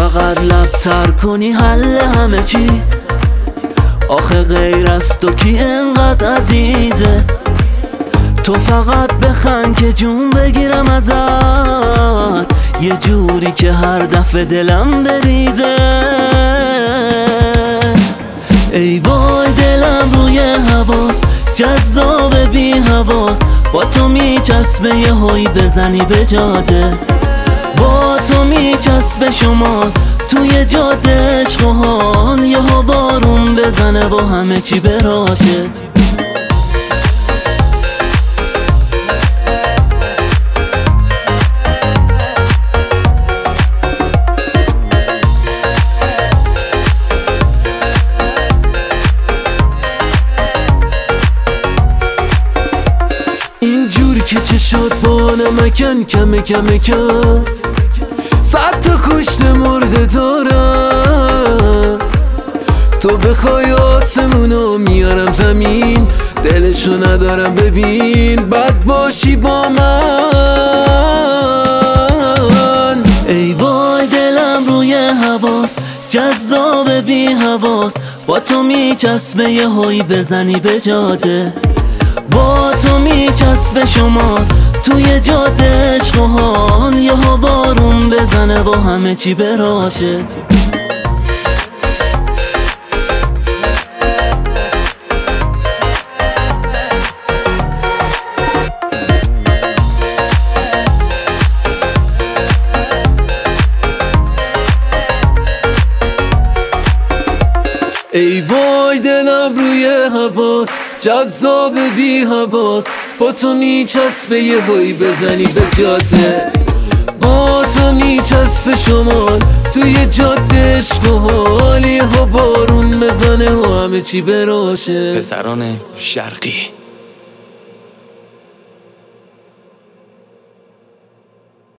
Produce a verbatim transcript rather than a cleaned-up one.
فقط لبتر کنی حل همه چی. آخه غیر از تو کی انقدر عزیزه؟ تو فقط بخند که جون بگیرم ازت، یه جوری که هر دفعه دلم بریزه. ای وای دلم روی حواس، جذاب بی حواس، با تو میچسبه یه هوی بزنی به جاده. با تو میچسبه شما توی جاده عشق و حال، یه ها بارون بزنه و همه چی براشه. اینجوری که چشات با نمکن کمه کمه کم، صد تا کشته مرده دارم. تو بخوای آسمونو میارم زمین، دلشو ندارم ببین بد باشی با من. ای وای دلم روی حواس، جذاب بی حواس، با تو میچسبه یه هوی بزنی به جاده. با تو میچسبه شما توی جاده عشق و حال، یه ها بارون بزنه و همه چی براشه. ای وای دلم روی حواس، جذاب بی حواس، با تو میچسبه یه هوی بزنی به جاده. با تو میچسبه شمال توی جاده عشق و حال، یه ها بارون بزنه و همه چی براشه. پسران شرقی